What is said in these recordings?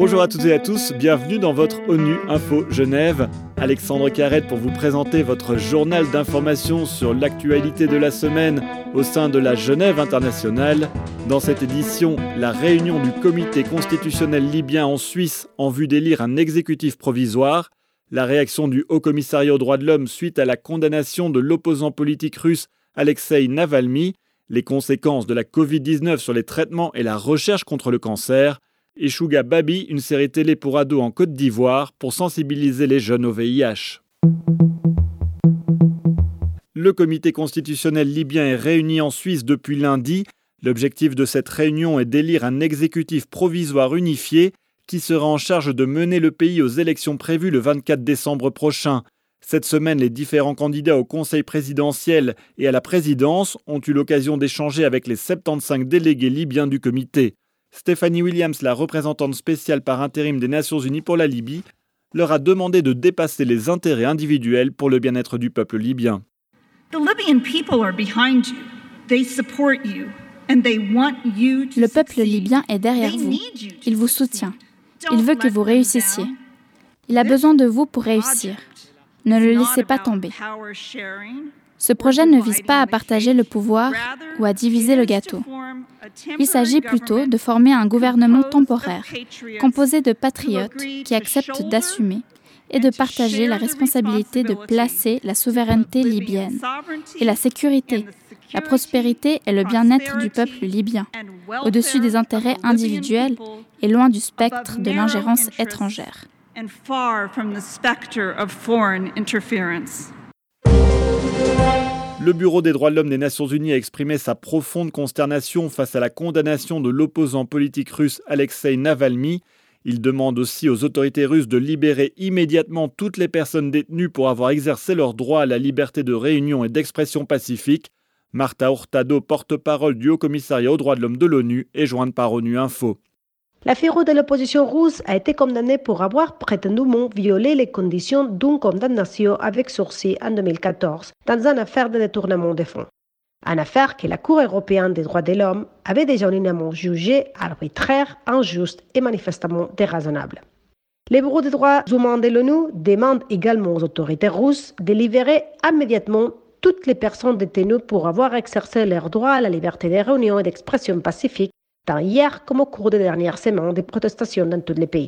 Bonjour à toutes et à tous, bienvenue dans votre ONU Info Genève. Alexandre Carrette pour vous présenter votre journal d'information sur l'actualité de la semaine au sein de la Genève internationale. Dans cette édition, la réunion du comité constitutionnel libyen en Suisse en vue d'élire un exécutif provisoire, la réaction du Haut-Commissariat aux droits de l'homme suite à la condamnation de l'opposant politique russe Alexeï Navalny, les conséquences de la Covid-19 sur les traitements et la recherche contre le cancer, et Chouga Babi, une série télé pour ados en Côte d'Ivoire pour sensibiliser les jeunes au VIH. Le comité constitutionnel libyen est réuni en Suisse depuis lundi. L'objectif de cette réunion est d'élire un exécutif provisoire unifié qui sera en charge de mener le pays aux élections prévues le 24 décembre prochain. Cette semaine, les différents candidats au conseil présidentiel et à la présidence ont eu l'occasion d'échanger avec les 75 délégués libyens du comité. Stephanie Williams, la représentante spéciale par intérim des Nations Unies pour la Libye, leur a demandé de dépasser les intérêts individuels pour le bien-être du peuple libyen. Le peuple libyen est derrière vous. Il vous soutient. Il veut que vous réussissiez. Il a besoin de vous pour réussir. Ne le laissez pas tomber. Ce projet ne vise pas à partager le pouvoir ou à diviser le gâteau. Il s'agit plutôt de former un gouvernement temporaire, composé de patriotes qui acceptent d'assumer et de partager la responsabilité de placer la souveraineté libyenne et la sécurité, la prospérité et le bien-être du peuple libyen, au-dessus des intérêts individuels et loin du spectre de l'ingérence étrangère. Le Bureau des droits de l'homme des Nations Unies a exprimé sa profonde consternation face à la condamnation de l'opposant politique russe Alexeï Navalny. Il demande aussi aux autorités russes de libérer immédiatement toutes les personnes détenues pour avoir exercé leur droit à la liberté de réunion et d'expression pacifique. Marta Hurtado, porte-parole du Haut-Commissariat aux droits de l'homme de l'ONU, est jointe par ONU Info. La figure de l'opposition russe a été condamnée pour avoir prétendument violé les conditions d'une condamnation avec sursis en 2014 dans une affaire de détournement de fonds. Une affaire que la Cour européenne des droits de l'homme avait déjà unanimement jugée arbitraire, injuste et manifestement déraisonnable. Le Bureau des droits humains de l'ONU demande également aux autorités russes de libérer immédiatement toutes les personnes détenues pour avoir exercé leur droit à la liberté de réunion et d'expression pacifique, tant hier comme au cours des dernières semaines de protestations dans tous les pays.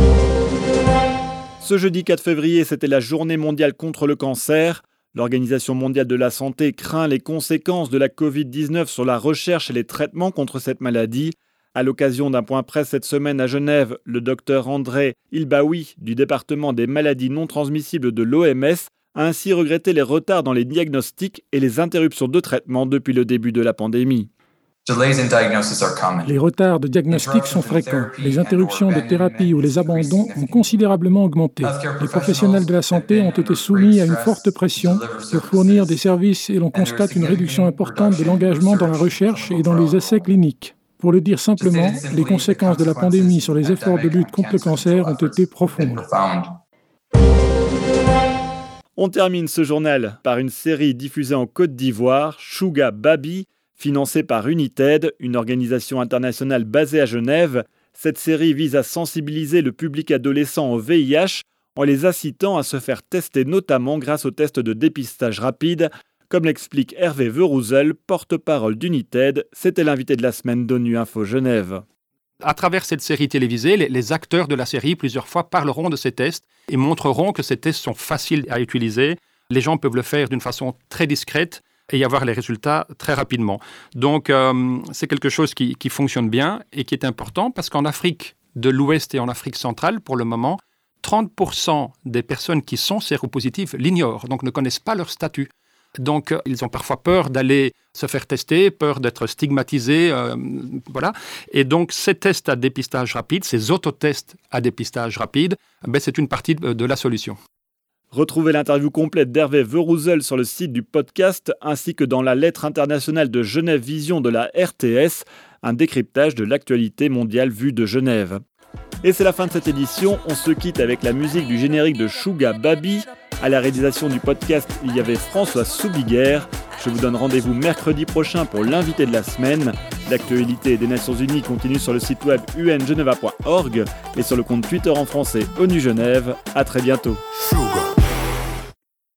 Ce jeudi 4 février, c'était la journée mondiale contre le cancer. L'Organisation mondiale de la santé craint les conséquences de la Covid-19 sur la recherche et les traitements contre cette maladie. À l'occasion d'un point presse cette semaine à Genève, le docteur André Ilbaoui du département des maladies non transmissibles de l'OMS a ainsi regretté les retards dans les diagnostics et les interruptions de traitement depuis le début de la pandémie. Les retards de diagnostic sont fréquents. Les interruptions de thérapie ou les abandons ont considérablement augmenté. Les professionnels de la santé ont été soumis à une forte pression pour fournir des services et l'on constate une réduction importante de l'engagement dans la recherche et dans les essais cliniques. Pour le dire simplement, les conséquences de la pandémie sur les efforts de lutte contre le cancer ont été profondes. On termine ce journal par une série diffusée en Côte d'Ivoire, Chouga Babi, financée par United, une organisation internationale basée à Genève. Cette série vise à sensibiliser le public adolescent au VIH en les incitant à se faire tester notamment grâce aux tests de dépistage rapide. Comme l'explique Hervé Verouzel, porte-parole d'United, c'était l'invité de la semaine d'ONU Info Genève. À travers cette série télévisée, les acteurs de la série, plusieurs fois, parleront de ces tests et montreront que ces tests sont faciles à utiliser. Les gens peuvent le faire d'une façon très discrète et y avoir les résultats très rapidement. Donc, c'est quelque chose qui fonctionne bien et qui est important parce qu'en Afrique de l'Ouest et en Afrique centrale, pour le moment, 30% des personnes qui sont séropositives l'ignorent, donc ne connaissent pas leur statut. Donc, ils ont parfois peur d'aller se faire tester, peur d'être stigmatisés, voilà. Et donc, ces tests à dépistage rapide, ces autotests à dépistage rapide, c'est une partie de la solution. Retrouvez l'interview complète d'Hervé Verouzel sur le site du podcast, ainsi que dans la lettre internationale de Genève Vision de la RTS, un décryptage de l'actualité mondiale vue de Genève. Et c'est la fin de cette édition, on se quitte avec la musique du générique de Chouga Babi, À la réalisation du podcast, il y avait François Soubiguerre. Je vous donne rendez-vous mercredi prochain pour l'invité de la semaine. L'actualité des Nations Unies continue sur le site web ungeneva.org et sur le compte Twitter en français ONU Genève. À très bientôt.